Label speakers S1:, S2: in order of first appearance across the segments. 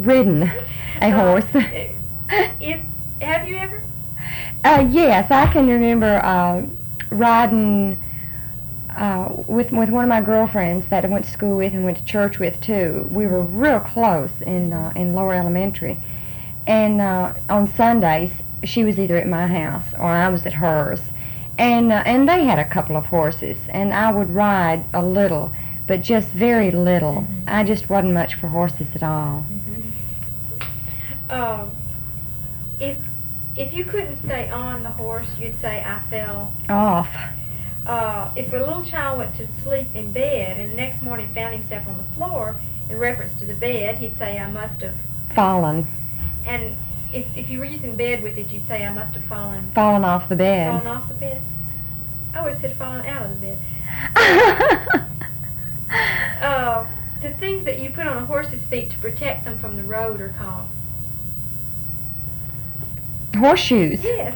S1: ridden a horse.
S2: Have you ever?
S1: Yes, I can remember riding with one of my girlfriends that I went to school with and went to church with too. We were real close in lower elementary, and on Sundays she was either at my house or I was at hers, and they had a couple of horses, and I would ride a little, but just very little.
S2: Mm-hmm.
S1: I just wasn't much for horses at all.
S2: Mm-hmm. If you couldn't stay on the horse, you'd say I fell
S1: Off.
S2: If a little child went to sleep in bed and the next morning found himself on the floor, in reference to the bed, he'd say I must have.
S1: Fallen.
S2: And if you were using bed with it, you'd say I must have fallen.
S1: Fallen off the bed.
S2: Fallen off the bed. I would have said fallen out of the bed. The things that you put on a horse's feet to protect them from the road are called
S1: Horseshoes.
S2: Yes.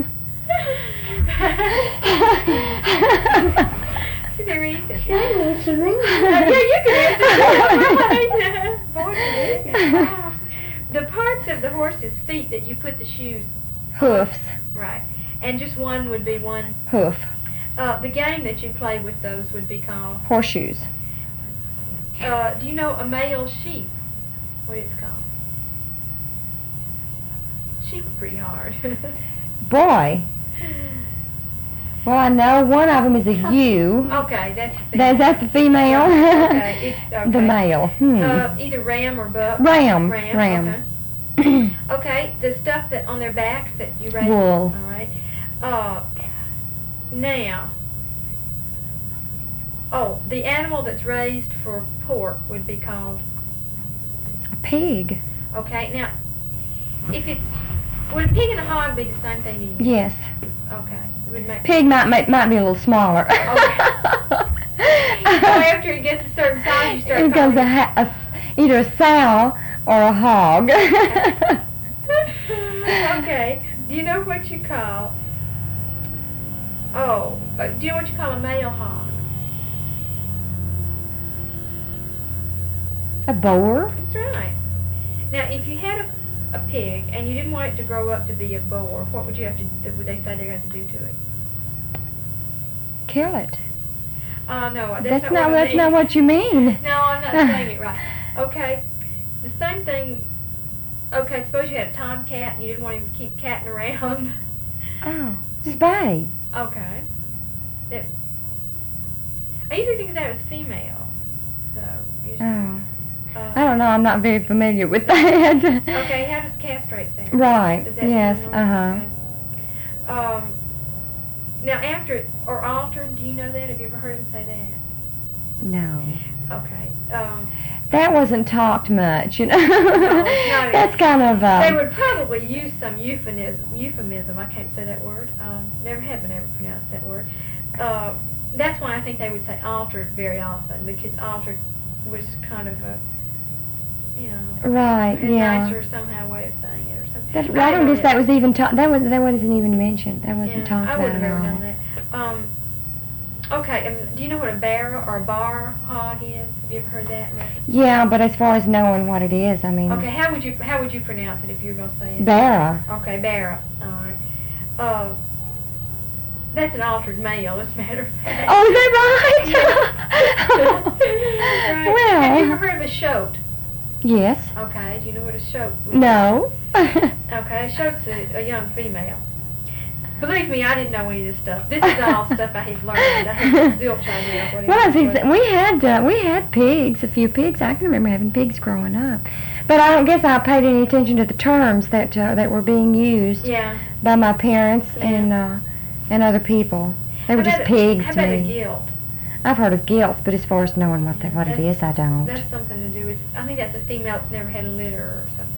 S2: See, they're easy.
S3: Can I answer them?
S2: Yeah, you can answer. Right. The parts of the horse's feet that you put the shoes.
S1: Hoofs.
S2: Right. And just one would be one.
S1: Hoof.
S2: The game that you play with those would be called.
S1: Horseshoes.
S2: Do you know a male sheep? What it's called? Sheep are pretty hard.
S1: Boy. Well, I know one of them is a ewe.
S2: Okay, that's the
S1: That's the female.
S2: Okay, okay.
S1: The male.
S2: Either ram or buck.
S1: Ram.
S2: Okay. Okay, the stuff that on their backs that you raise.
S1: Wool.
S2: All right. Now. Oh, the animal that's raised for pork would be called.
S1: A pig.
S2: Okay. Now, would a pig and a hog be the same thing to you?
S1: Yes.
S2: Okay. It would make.
S1: Pig might be a little smaller.
S2: Okay. So after it gets a certain size, you start
S1: It becomes
S2: calling
S1: either a sow or a hog.
S2: Okay. Do you know what you call? Do you know what you call a male hog?
S1: A boar.
S2: That's right. Now, if you had a pig and you didn't want it to grow up to be a boar, what would you have to? Would they say they're going to do to it?
S1: Kill it.
S2: No,
S1: That's
S2: not
S1: not what you mean.
S2: No, I'm not saying it right. Okay, the same thing. Okay, suppose you had a tomcat and you didn't want him to keep catting around.
S1: Oh, spade.
S2: Okay. I usually think of that as females. So usually.
S1: Oh. I don't know. I'm not very familiar with that.
S2: Okay, how does castrate sound?
S1: Right.
S2: Does that
S1: Yes.
S2: sound okay? Now, after or altered, do you know that? Have you ever heard him say that?
S1: No.
S2: Okay.
S1: That wasn't talked much,
S2: No, not
S1: That's kind of.
S2: They would probably use some euphemism. I can't say that word. Never have been able to pronounce that word. That's why I think they would say altered very often, because altered was kind of a,
S1: Right.
S2: a
S1: Yeah.
S2: nicer somehow way of saying it or something.
S1: I don't guess that was even that wasn't even mentioned. That wasn't talked
S2: I
S1: about
S2: wouldn't
S1: at
S2: have ever
S1: all.
S2: done that. Okay. Do you know what a barra or a bar hog is? Have you ever heard that?
S1: Yeah, but as far as knowing what it is, I mean.
S2: Okay. How would you pronounce it if you were going to say it?
S1: Barra.
S2: Okay, barra. All right. That's an altered male, as a matter of fact.
S1: Oh, is that right?
S2: Right.
S1: Well.
S2: Have you ever heard of a shoat?
S1: Yes.
S2: Okay. Do you know what a shoat is?
S1: No.
S2: Okay, a shoat's a young female. Believe me, I didn't know any of this stuff. This is all stuff I have learned. I have zilch idea what it
S1: Well,
S2: is.
S1: we had pigs, a few pigs. I can remember having pigs growing up, but I don't guess I paid any attention to the terms that were being used
S2: Yeah.
S1: by my parents
S2: Yeah.
S1: and other people. They were just pigs
S2: How
S1: to
S2: about a
S1: me.
S2: gilt?
S1: I've heard of gilts, but as far as knowing what it is, I don't.
S2: That's something to do with. I think that's a female that's never had a litter or something.